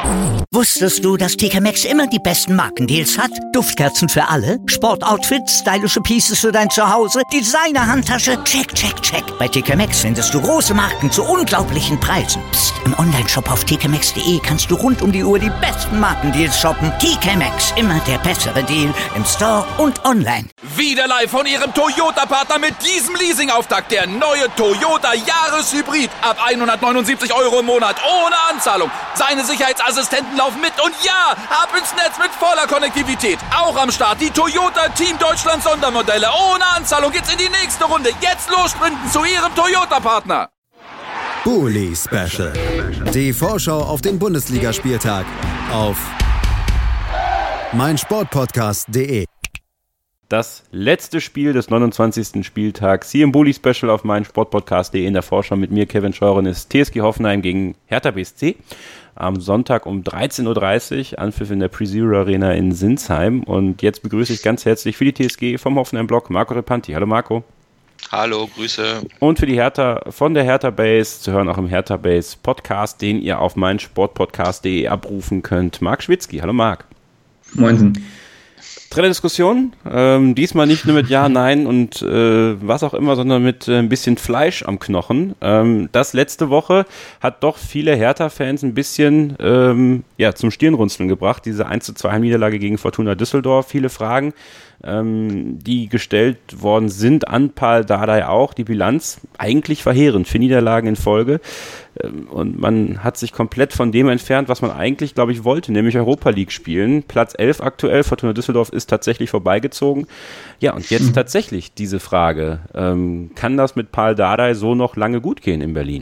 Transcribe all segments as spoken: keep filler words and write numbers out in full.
Wusstest du, dass T K Maxx immer die besten Markendeals hat? Duftkerzen für alle, Sportoutfits, stylische Pieces für dein Zuhause, Designer-Handtasche, check, check, check. Bei T K Maxx findest du große Marken zu unglaublichen Preisen. Psst. Im Onlineshop auf t k maxx punkt d e kannst du rund um die Uhr die besten Markendeals shoppen. T K Maxx, immer der bessere Deal im Store und online. Wieder live von Ihrem Toyota-Partner mit diesem Leasing-Auftakt. Der neue Toyota Jahreshybrid. Ab hundertneunundsiebzig Euro im Monat. Ohne Anzahlung. Seine Sicherheitsassistenten laufen mit. Und ja, ab ins Netz mit voller Konnektivität. Auch am Start die Toyota Team Deutschland Sondermodelle. Ohne Anzahlung geht's in die nächste Runde. Jetzt los sprinten zu Ihrem Toyota-Partner. Bully Special. Die Vorschau auf den Bundesligaspieltag auf meinsportpodcast punkt de. Das letzte Spiel des neunundzwanzigsten Spieltags hier im Bully Special auf meinsportpodcast punkt de in der Vorschau mit mir, Kevin Scheuren, ist T S G Hoffenheim gegen Hertha B S C. Am Sonntag um dreizehn Uhr dreißig, Anpfiff in der Pre-Zero Arena in Sinsheim. Und jetzt begrüße ich ganz herzlich für die T S G vom Hoffenheim-Blog Marco Repanti. Hallo Marco. Hallo, Grüße. Und für die Hertha von der Hertha Base, zu hören auch im Hertha Base Podcast, den ihr auf meinsportpodcast punkt de abrufen könnt, Marc Schwitzky. Hallo Marc. Moinsen. Tolle Diskussion, ähm, diesmal nicht nur mit Ja, Nein und äh, was auch immer, sondern mit äh, ein bisschen Fleisch am Knochen. Ähm, das letzte Woche hat doch viele Hertha-Fans ein bisschen ähm, ja, zum Stirnrunzeln gebracht, diese eins zu zwei Heimniederlage gegen Fortuna Düsseldorf. Viele Fragen, ähm, die gestellt worden sind an Pal Dardai auch. Die Bilanz eigentlich verheerend, vier Niederlagen in Folge. Ähm, und man hat sich komplett von dem entfernt, was man eigentlich, glaube ich, wollte, nämlich Europa League spielen. Platz elf aktuell, Fortuna Düsseldorf ist tatsächlich vorbeigezogen. Ja, und jetzt mhm. tatsächlich diese Frage, ähm, kann das mit Pal Dardai so noch lange gut gehen in Berlin?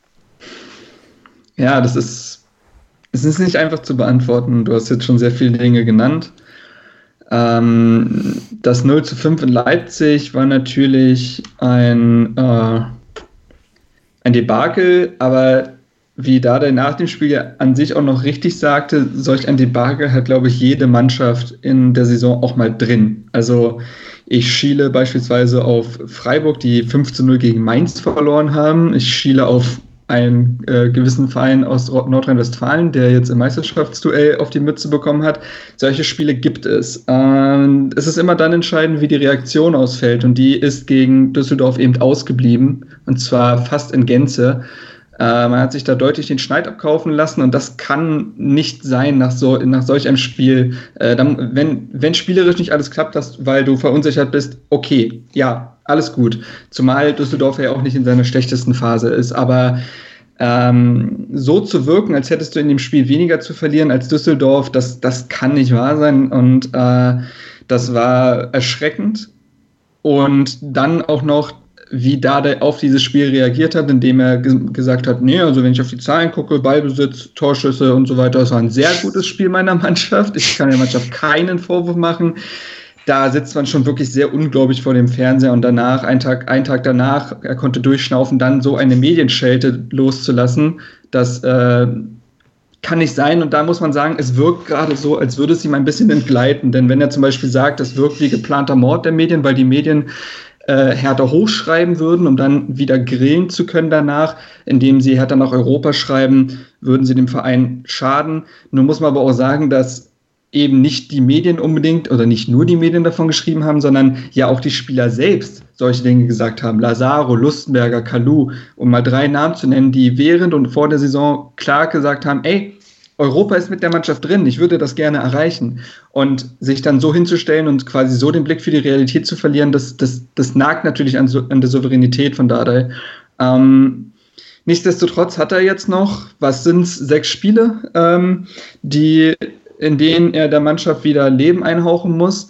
Ja, das ist, es ist nicht einfach zu beantworten. Du hast jetzt schon sehr viele Dinge genannt. Ähm, das null zu fünf in Leipzig war natürlich ein, äh, ein Debakel, aber wie Dardai nach dem Spiel an sich auch noch richtig sagte, solch ein Debakel hat, glaube ich, jede Mannschaft in der Saison auch mal drin. Also ich schiele beispielsweise auf Freiburg, die fünf zu null gegen Mainz verloren haben. Ich schiele auf einen äh, gewissen Verein aus Nordrhein-Westfalen, der jetzt im Meisterschaftsduell auf die Mütze bekommen hat. Solche Spiele gibt es. Ähm, es ist immer dann entscheidend, wie die Reaktion ausfällt. Und die ist gegen Düsseldorf eben ausgeblieben. Und zwar fast in Gänze. Äh, man hat sich da deutlich den Schneid abkaufen lassen. Und das kann nicht sein nach, so, nach solch einem Spiel. Äh, dann, wenn, wenn spielerisch nicht alles klappt, dass, weil du verunsichert bist, okay, ja, alles gut. Zumal Düsseldorf ja auch nicht in seiner schlechtesten Phase ist. Aber ähm, so zu wirken, als hättest du in dem Spiel weniger zu verlieren als Düsseldorf, das, das kann nicht wahr sein. Und äh, das war erschreckend. Und dann auch noch, wie Dardai auf dieses Spiel reagiert hat, indem er ge- gesagt hat, nee, also wenn ich auf die Zahlen gucke, Ballbesitz, Torschüsse und so weiter, das war ein sehr gutes Spiel meiner Mannschaft. Ich kann der Mannschaft keinen Vorwurf machen. Da sitzt man schon wirklich sehr ungläubig vor dem Fernseher und danach, einen Tag, einen Tag danach, er konnte durchschnaufen, dann so eine Medienschelte loszulassen, das äh, kann nicht sein. Und da muss man sagen, es wirkt gerade so, als würde es ihm ein bisschen entgleiten. Denn wenn er zum Beispiel sagt, das wirkt wie geplanter Mord der Medien, weil die Medien äh, Hertha hochschreiben würden, um dann wieder grillen zu können danach, indem sie Hertha nach Europa schreiben, würden sie dem Verein schaden. Nun muss man aber auch sagen, dass eben nicht die Medien unbedingt oder nicht nur die Medien davon geschrieben haben, sondern ja auch die Spieler selbst solche Dinge gesagt haben. Lazaro, Lustenberger, Kalou, um mal drei Namen zu nennen, die während und vor der Saison klar gesagt haben, ey, Europa ist mit der Mannschaft drin, ich würde das gerne erreichen. Und sich dann so hinzustellen und quasi so den Blick für die Realität zu verlieren, das, das, das nagt natürlich an, an der Souveränität von Dardai. Ähm, nichtsdestotrotz hat er jetzt noch, was sind es, sechs Spiele, ähm, die in denen er der Mannschaft wieder Leben einhauchen muss.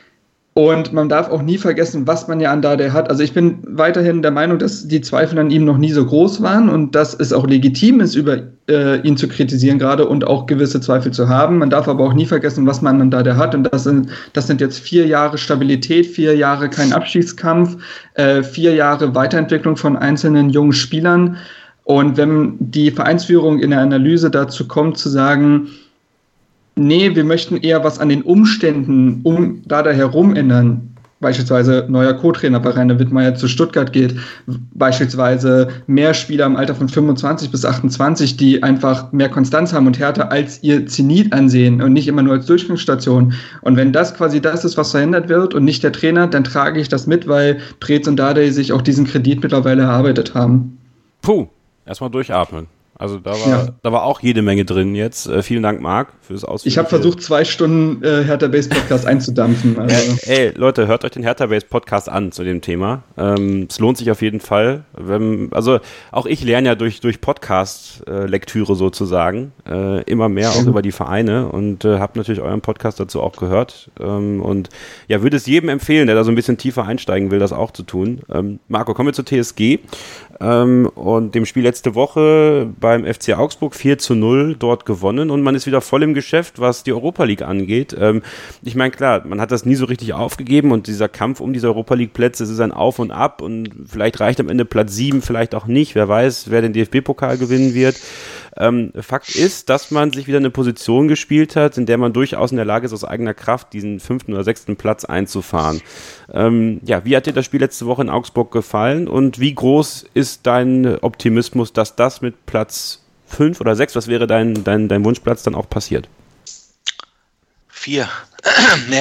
Und man darf auch nie vergessen, was man ja an Dardai hat. Also ich bin weiterhin der Meinung, dass die Zweifel an ihm noch nie so groß waren und dass es auch legitim ist, über äh, ihn zu kritisieren gerade und auch gewisse Zweifel zu haben. Man darf aber auch nie vergessen, was man an Dardai hat. Und das sind, das sind jetzt vier Jahre Stabilität, vier Jahre kein Abstiegskampf, äh, vier Jahre Weiterentwicklung von einzelnen jungen Spielern. Und wenn die Vereinsführung in der Analyse dazu kommt, zu sagen, nee, wir möchten eher was an den Umständen um Dardai herum ändern, beispielsweise neuer Co-Trainer bei Rainer Wittmeier zu Stuttgart geht, beispielsweise mehr Spieler im Alter von fünfundzwanzig bis achtundzwanzig, die einfach mehr Konstanz haben und Hertha als ihr Zenit ansehen und nicht immer nur als Durchgangsstation. Und wenn das quasi das ist, was verhindert wird und nicht der Trainer, dann trage ich das mit, weil Preetz und Dardai sich auch diesen Kredit mittlerweile erarbeitet haben. Puh, erstmal durchatmen. Also da war, ja. da war auch jede Menge drin jetzt. Äh, vielen Dank, Marc, fürs Ausführen. Ich habe versucht, zwei Stunden äh, Hertha Base Podcast einzudampfen. Also. Äh, ey, Leute, hört euch den Hertha Base Podcast an zu dem Thema. Ähm, es lohnt sich auf jeden Fall. Wenn, also auch ich lerne ja durch, durch Podcast-Lektüre äh, sozusagen äh, immer mehr auch mhm. über die Vereine und äh, habe natürlich euren Podcast dazu auch gehört. Ähm, und ja, würde es jedem empfehlen, der da so ein bisschen tiefer einsteigen will, das auch zu tun. Ähm, Marco, kommen wir zur T S G. Ähm, und dem Spiel letzte Woche beim F C Augsburg vier zu null dort gewonnen und man ist wieder voll im Geschäft, was die Europa League angeht. Ähm, ich meine, klar, man hat das nie so richtig aufgegeben und dieser Kampf um diese Europa League Plätze, es ist ein Auf und Ab und vielleicht reicht am Ende Platz sieben, vielleicht auch nicht, wer weiß, wer den D F B-Pokal gewinnen wird. Ähm, Fakt ist, dass man sich wieder eine Position gespielt hat, in der man durchaus in der Lage ist, aus eigener Kraft diesen fünften oder sechsten Platz einzufahren. Ähm, ja, wie hat dir das Spiel letzte Woche in Augsburg gefallen und wie groß ist dein Optimismus, dass das mit Platz fünf oder sechs, was wäre dein, dein, dein Wunschplatz, dann auch passiert? Vier. nee.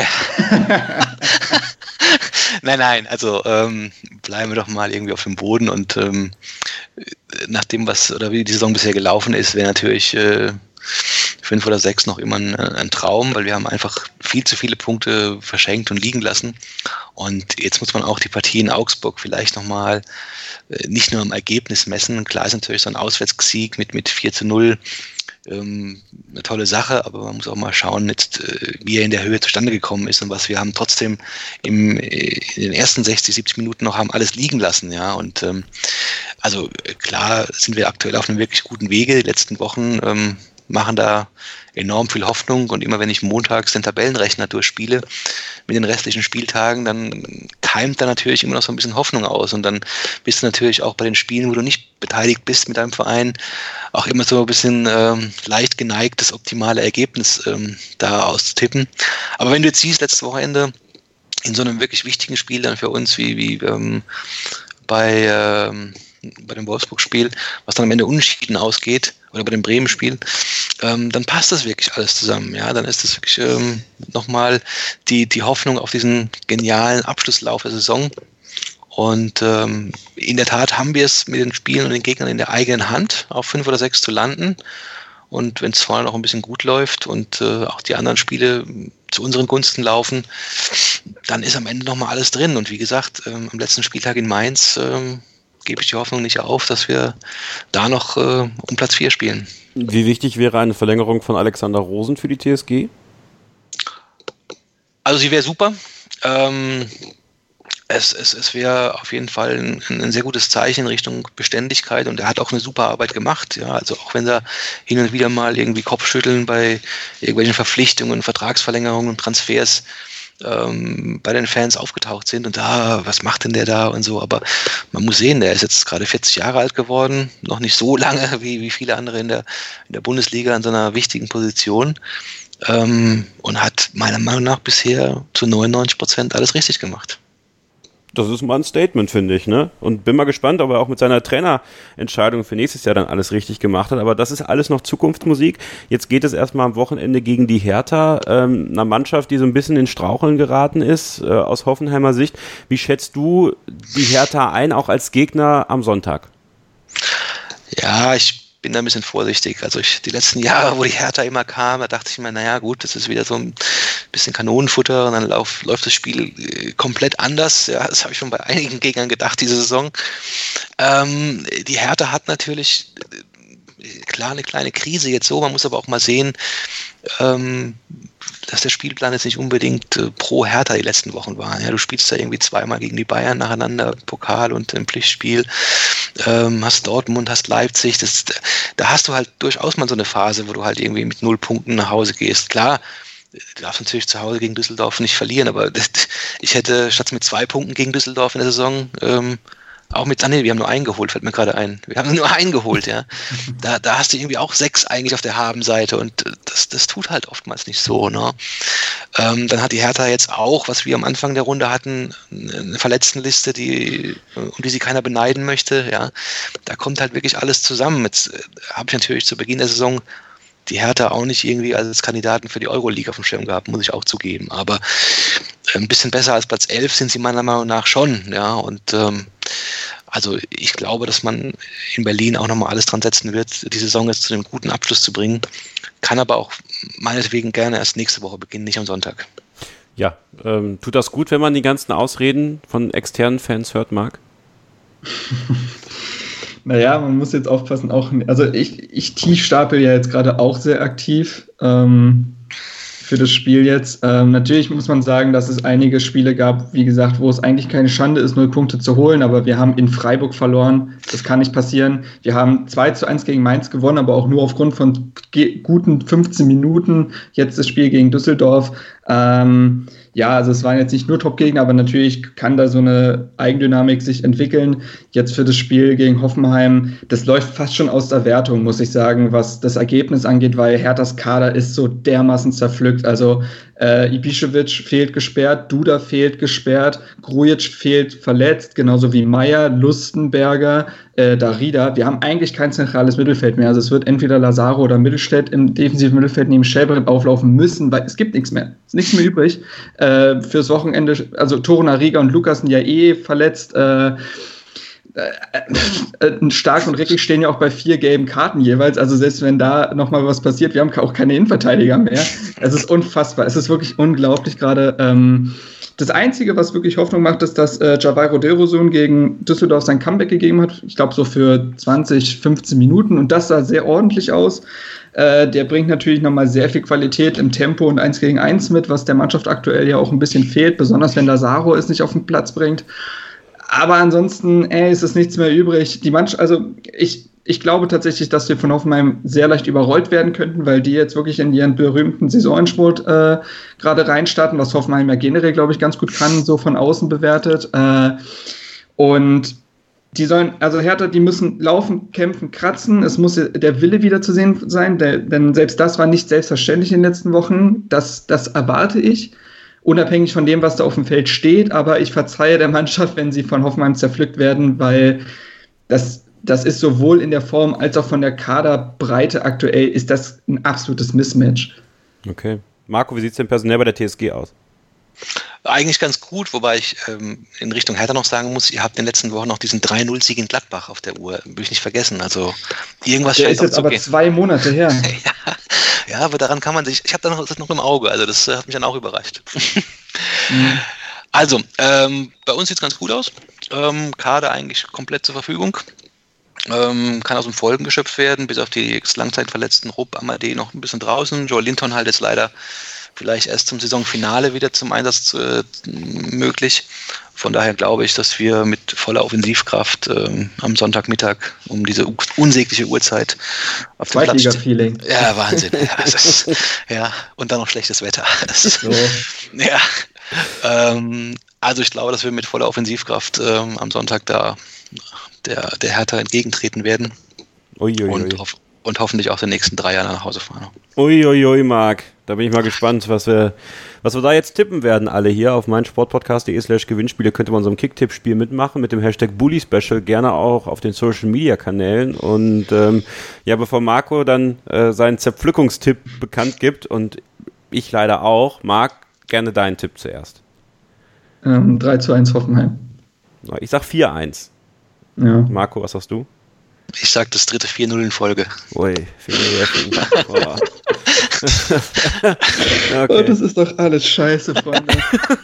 nein, nein, also ähm, bleiben wir doch mal irgendwie auf dem Boden und ähm, nach dem, was oder wie die Saison bisher gelaufen ist, wäre natürlich äh, fünf oder sechs noch immer ein, ein Traum, weil wir haben einfach viel zu viele Punkte verschenkt und liegen lassen. Und jetzt muss man auch die Partie in Augsburg vielleicht nochmal äh, nicht nur am Ergebnis messen. Klar ist natürlich so ein Auswärtssieg mit, mit vier zu null ähm, eine tolle Sache, aber man muss auch mal schauen, jetzt, äh, wie er in der Höhe zustande gekommen ist und was wir haben trotzdem im, äh, in den ersten sechzig, siebzig Minuten noch haben alles liegen lassen. Ja, und ähm, also klar sind wir aktuell auf einem wirklich guten Wege. Die letzten Wochen ähm, machen da enorm viel Hoffnung und immer wenn ich montags den Tabellenrechner durchspiele mit den restlichen Spieltagen, dann keimt da natürlich immer noch so ein bisschen Hoffnung aus und dann bist du natürlich auch bei den Spielen, wo du nicht beteiligt bist mit deinem Verein, auch immer so ein bisschen ähm, leicht geneigt, das optimale Ergebnis ähm, da auszutippen. Aber wenn du jetzt siehst, letztes Wochenende in so einem wirklich wichtigen Spiel dann für uns wie, wie ähm, bei ähm, bei dem Wolfsburg-Spiel, was dann am Ende unentschieden ausgeht, oder bei dem Bremen-Spiel, ähm, dann passt das wirklich alles zusammen. Ja, dann ist das wirklich ähm, nochmal die, die Hoffnung auf diesen genialen Abschlusslauf der Saison. Und ähm, in der Tat haben wir es mit den Spielen und den Gegnern in der eigenen Hand, auf fünf oder sechs zu landen. Und wenn es vorne noch ein bisschen gut läuft und äh, auch die anderen Spiele zu unseren Gunsten laufen, dann ist am Ende nochmal alles drin. Und wie gesagt, ähm, am letzten Spieltag in Mainz ähm, gebe ich die Hoffnung nicht auf, dass wir da noch äh, um Platz vier spielen. Wie wichtig wäre eine Verlängerung von Alexander Rosen für die T S G? Also sie wäre super. Ähm, es es, es wäre auf jeden Fall ein, ein sehr gutes Zeichen in Richtung Beständigkeit und er hat auch eine super Arbeit gemacht. Ja, also auch wenn er hin und wieder mal irgendwie Kopfschütteln bei irgendwelchen Verpflichtungen, Vertragsverlängerungen und Transfers Ähm, bei den Fans aufgetaucht sind und da, was macht denn der da und so, aber man muss sehen, der ist jetzt gerade vierzig Jahre alt geworden, noch nicht so lange wie, wie viele andere in der, in der Bundesliga in so einer wichtigen Position ähm, und hat meiner Meinung nach bisher zu neunundneunzig Prozent alles richtig gemacht. Das ist mal ein Statement, finde ich, ne? Und bin mal gespannt, ob er auch mit seiner Trainerentscheidung für nächstes Jahr dann alles richtig gemacht hat. Aber das ist alles noch Zukunftsmusik. Jetzt geht es erstmal am Wochenende gegen die Hertha, ähm, einer Mannschaft, die so ein bisschen in Straucheln geraten ist, äh, aus Hoffenheimer Sicht. Wie schätzt du die Hertha ein, auch als Gegner am Sonntag? Ja, ich bin da ein bisschen vorsichtig. Also ich, die letzten Jahre, wo die Hertha immer kam, da dachte ich mir, naja gut, das ist wieder so ein bisschen Kanonenfutter und dann lauf, läuft das Spiel äh, komplett anders. Ja, das habe ich schon bei einigen Gegnern gedacht diese Saison. Ähm, die Hertha hat natürlich äh, klar eine kleine Krise jetzt so, man muss aber auch mal sehen, ähm, dass der Spielplan jetzt nicht unbedingt äh, pro Hertha die letzten Wochen war. Ja, du spielst da irgendwie zweimal gegen die Bayern nacheinander, Pokal und im Pflichtspiel. Ähm, hast Dortmund, hast Leipzig. Das, da hast du halt durchaus mal so eine Phase, wo du halt irgendwie mit null Punkten nach Hause gehst. Klar, du darfst natürlich zu Hause gegen Düsseldorf nicht verlieren, aber das, ich hätte statt mit zwei Punkten gegen Düsseldorf in der Saison ähm, auch mit, ah nee, wir haben nur einen geholt, fällt mir gerade ein. Wir haben nur einen geholt, ja. Da, da hast du irgendwie auch sechs eigentlich auf der Habenseite und das, das tut halt oftmals nicht so, ne? Ähm, dann hat die Hertha jetzt auch, was wir am Anfang der Runde hatten, eine Verletztenliste, die, um die sie keiner beneiden möchte. Ja, da kommt halt wirklich alles zusammen. Jetzt äh, habe ich natürlich zu Beginn der Saison die Hertha auch nicht irgendwie als Kandidaten für die Euroleague auf dem Schirm gehabt, muss ich auch zugeben. Aber ein bisschen besser als Platz elf sind sie meiner Meinung nach schon. Ja, und ähm, also ich glaube, dass man in Berlin auch nochmal alles dran setzen wird, die Saison jetzt zu einem guten Abschluss zu bringen. Kann aber auch meinetwegen gerne erst nächste Woche beginnen, nicht am Sonntag. Ja, ähm, tut das gut, wenn man die ganzen Ausreden von externen Fans hört, Marc? Naja, man muss jetzt aufpassen, auch, also ich, ich tiefstapel ja jetzt gerade auch sehr aktiv ähm, für das Spiel jetzt. Ähm, natürlich muss man sagen, dass es einige Spiele gab, wie gesagt, wo es eigentlich keine Schande ist, null Punkte zu holen, aber wir haben in Freiburg verloren, das kann nicht passieren. Wir haben zwei zu eins gegen Mainz gewonnen, aber auch nur aufgrund von ge- guten fünfzehn Minuten, jetzt das Spiel gegen Düsseldorf. Ähm, ja, also es waren jetzt nicht nur Top-Gegner, aber natürlich kann da so eine Eigendynamik sich entwickeln. Jetzt für das Spiel gegen Hoffenheim, das läuft fast schon aus der Wertung, muss ich sagen, was das Ergebnis angeht, weil Herthas Kader ist so dermaßen zerpflückt. Also äh, Ibišević fehlt gesperrt, Duda fehlt gesperrt, Grujic fehlt verletzt, genauso wie Meier, Lustenberger, äh, Darida. Wir haben eigentlich kein zentrales Mittelfeld mehr. Also es wird entweder Lazaro oder Mittelstädt im defensiven Mittelfeld neben Schellbrett auflaufen müssen, weil es gibt nichts mehr. Es ist nichts mehr übrig. Äh, fürs Wochenende, also Torunariga und Lukas sind ja eh verletzt. Äh, äh, Stark und Rickig stehen ja auch bei vier gelben Karten jeweils. Also selbst wenn da nochmal was passiert, wir haben auch keine Innenverteidiger mehr. Es ist unfassbar. Es ist wirklich unglaublich gerade. Ähm, das Einzige, was wirklich Hoffnung macht, ist, dass äh, Javairo Derosun gegen Düsseldorf sein Comeback gegeben hat. Ich glaube so für zwanzig, fünfzehn Minuten. Und das sah sehr ordentlich aus. Äh, der bringt natürlich nochmal sehr viel Qualität im Tempo und eins gegen eins mit, was der Mannschaft aktuell ja auch ein bisschen fehlt. Besonders wenn Lazaro es nicht auf den Platz bringt. Aber ansonsten, ey, ist es nichts mehr übrig. Die Mannschaft, also ich, ich glaube tatsächlich, dass wir von Hoffenheim sehr leicht überrollt werden könnten, weil die jetzt wirklich in ihren berühmten Saisonsport äh, gerade reinstarten, was Hoffenheim ja generell, glaube ich, ganz gut kann, so von außen bewertet. Äh, und die sollen, also Hertha, die müssen laufen, kämpfen, kratzen. Es muss der Wille wieder zu sehen sein, der, denn selbst das war nicht selbstverständlich in den letzten Wochen. Das, das erwarte ich. Unabhängig von dem, was da auf dem Feld steht, aber ich verzeihe der Mannschaft, wenn sie von Hoffenheim zerpflückt werden, weil das, das ist sowohl in der Form als auch von der Kaderbreite aktuell ist das ein absolutes Mismatch. Okay. Marco, wie sieht es denn personell bei der T S G aus? Eigentlich ganz gut, wobei ich ähm, in Richtung Hertha noch sagen muss, ihr habt in den letzten Wochen noch diesen drei null Sieg in Gladbach auf der Uhr. Will ich nicht vergessen. Also irgendwas der scheint ist jetzt aber gehen. zwei Monate her. ja, ja, aber daran kann man sich, ich habe da noch, das noch im Auge, also das äh, hat mich dann auch überrascht. mhm. Also, ähm, bei uns sieht es ganz gut aus. Ähm, Kader eigentlich komplett zur Verfügung. Ähm, kann aus dem Folgen geschöpft werden, bis auf die langzeitverletzten Rupp, Amadee noch ein bisschen draußen. Joe Linton halt jetzt leider vielleicht erst zum Saisonfinale wieder zum Einsatz äh, möglich. Von daher glaube ich, dass wir mit voller Offensivkraft ähm, am Sonntagmittag um diese unsägliche Uhrzeit auf dem Platz Zweitliga-Feeling. Ja, Wahnsinn. Ja, das ist, ja, und dann noch schlechtes Wetter. Das ist, so. Ja, ähm, also ich glaube, dass wir mit voller Offensivkraft ähm, am Sonntag da der, der Hertha entgegentreten werden. Ui, ui, und, ui. Hoff, und hoffentlich auch den nächsten drei Jahren nach Hause fahren. Uiuiui, ui, Marc. Da bin ich mal gespannt, was wir, was wir da jetzt tippen werden, alle hier auf meinsportpodcast.de slash Gewinnspiele. Könnt ihr mal so ein Kick-Tipp-Spiel mitmachen mit dem Hashtag Bully Special, gerne auch auf den Social-Media-Kanälen. Und ähm, ja, bevor Marco dann äh, seinen Zerpflückungstipp bekannt gibt und ich leider auch, Marc, gerne deinen Tipp zuerst. Ähm, drei zu eins Hoffenheim. Ich sag vier eins. Ja. Marco, was sagst du? Ich sag das dritte vier null in Folge. Ui, okay. Oh, das ist doch alles scheiße, Freunde.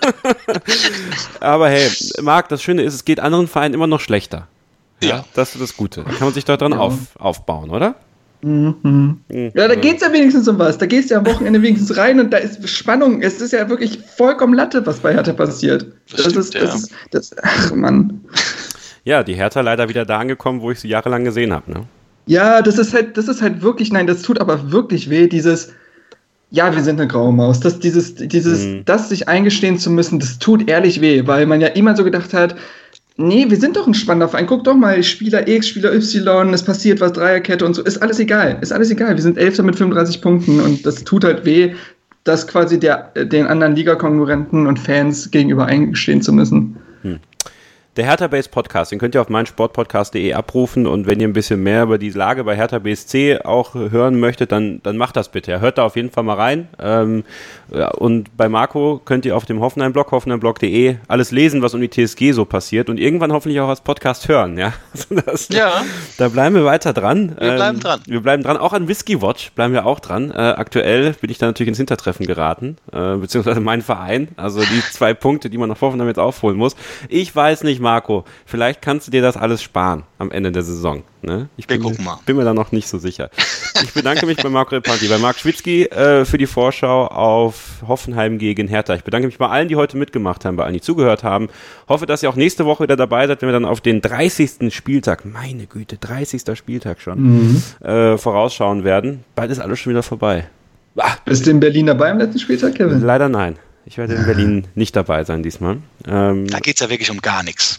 Aber hey, Marc, das Schöne ist, es geht anderen Vereinen immer noch schlechter. Ja. ja. Das ist das Gute. Da kann man sich doch dran ja. auf, aufbauen, oder? Mhm. Mhm. Ja, da geht's ja wenigstens um was. Da gehst du ja am Wochenende wenigstens rein und da ist Spannung. Es ist ja wirklich vollkommen Latte, was bei Hertha passiert. Das, das, stimmt, ist, das ja. ist, das, ach Mann. Ja, die Hertha leider wieder da angekommen, wo ich sie jahrelang gesehen habe, ne? Ja, das ist halt, das ist halt wirklich, nein, das tut aber wirklich weh, dieses, ja, wir sind eine graue Maus, das, dieses, dieses, mhm. das sich eingestehen zu müssen, das tut ehrlich weh, weil man ja immer so gedacht hat, nee, wir sind doch ein spannender Verein, guck doch mal, Spieler X, Spieler Y, es passiert was, Dreierkette und so, ist alles egal, ist alles egal, wir sind Elfter mit fünfunddreißig Punkten und das tut halt weh, das quasi der, den anderen Ligakonkurrenten und Fans gegenüber eingestehen zu müssen. Hm. Der Hertha Base Podcast, den könnt ihr auf meinsportpodcast punkt de abrufen und wenn ihr ein bisschen mehr über die Lage bei Hertha B S C auch hören möchtet, dann, dann macht das bitte. Hört da auf jeden Fall mal rein. Ähm, ja, und bei Marco könnt ihr auf dem Hoffenheim-Blog, hoffenheim-blog punkt de alles lesen, was um die T S G so passiert und irgendwann hoffentlich auch als Podcast hören. Ja, das, ja. Da bleiben wir weiter dran. Wir bleiben ähm, dran. Wir bleiben dran. Auch an Whisky Watch bleiben wir auch dran. Äh, aktuell bin ich da natürlich ins Hintertreffen geraten, äh, beziehungsweise mein Verein. Also die zwei Punkte, die man auf Hoffenheim jetzt aufholen muss. Ich weiß nicht, Marco, vielleicht kannst du dir das alles sparen am Ende der Saison. Ne? Ich bin, Wir gucken mal. bin mir da noch nicht so sicher. Ich bedanke mich bei Marco Repanti, bei Marc Schwitzky äh, für die Vorschau auf Hoffenheim gegen Hertha. Ich bedanke mich bei allen, die heute mitgemacht haben, bei allen, die zugehört haben. Hoffe, dass ihr auch nächste Woche wieder dabei seid, wenn wir dann auf den dreißigsten Spieltag, meine Güte, dreißigster Spieltag schon, mhm. äh, vorausschauen werden. Bald ist alles schon wieder vorbei. Ah. Bist du in Berlin dabei am letzten Spieltag, Kevin? Leider nein. Ich werde in Berlin nicht dabei sein diesmal. Ähm da geht es ja wirklich um gar nichts.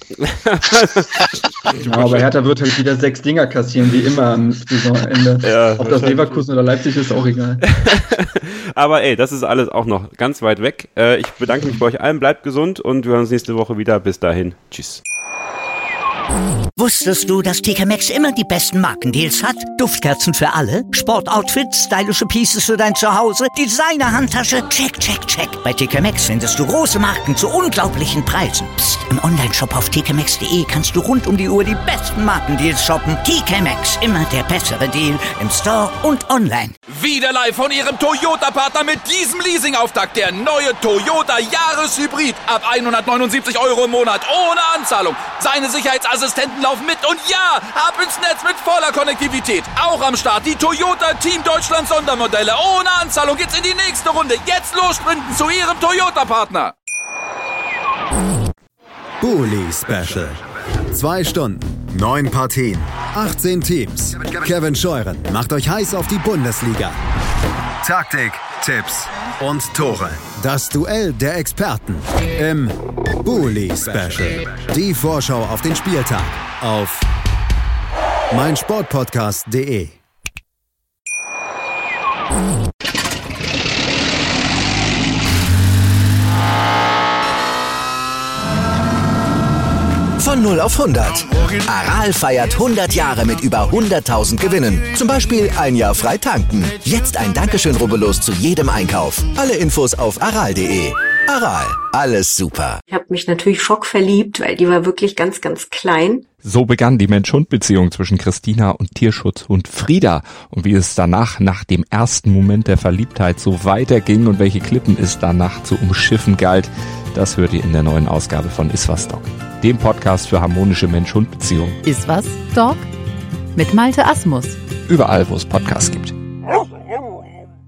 Ja, aber Hertha wird halt wieder sechs Dinger kassieren, wie immer am Saisonende. Ja, ob das Leverkusen oder Leipzig ist, auch egal. Aber ey, das ist alles auch noch ganz weit weg. Äh, ich bedanke mich bei euch allen, bleibt gesund und wir hören uns nächste Woche wieder. Bis dahin, tschüss. Wusstest du, dass T K Maxx immer die besten Markendeals hat? Duftkerzen für alle, Sportoutfits, stylische Pieces für dein Zuhause, Designer-Handtasche, check, check, check. Bei T K Maxx findest du große Marken zu unglaublichen Preisen. Psst. Im Onlineshop auf t k maxx punkt de kannst du rund um die Uhr die besten Markendeals shoppen. T K Maxx, immer der bessere Deal im Store und online. Wieder live von ihrem Toyota-Partner mit diesem Leasing-Auftakt. Der neue Toyota Jahreshybrid. Ab hundertneunundsiebzig Euro im Monat ohne Anzahlung. Seine Sicherheitsassistenten laufen mit und ja, ab ins Netz mit voller Konnektivität. Auch am Start die Toyota Team Deutschland Sondermodelle. Ohne Anzahlung geht's in die nächste Runde. Jetzt los sprinten zu ihrem Toyota-Partner. Bully Special. Zwei Stunden, neun Partien, achtzehn Teams. Kevin Scheuren macht euch heiß auf die Bundesliga. Taktik, Tipps und Tore. Das Duell der Experten im Bully Special. Die Vorschau auf den Spieltag auf meinsportpodcast punkt de. Von null auf hundert. Aral feiert hundert Jahre mit über hunderttausend Gewinnen. Zum Beispiel ein Jahr frei tanken. Jetzt ein Dankeschön, rubbellos zu jedem Einkauf. Alle Infos auf aral punkt de. Aral, alles super. Ich habe mich natürlich schockverliebt, weil die war wirklich ganz, ganz klein. So begann die Mensch-Hund-Beziehung zwischen Christina und Tierschutzhund Frieda. Und wie es danach, nach dem ersten Moment der Verliebtheit, so weiterging und welche Klippen es danach zu umschiffen galt, das hört ihr in der neuen Ausgabe von Iswas Dog, dem Podcast für harmonische Mensch-Hund-Beziehungen. Iswas Dog mit Malte Asmus. Überall, wo es Podcasts gibt.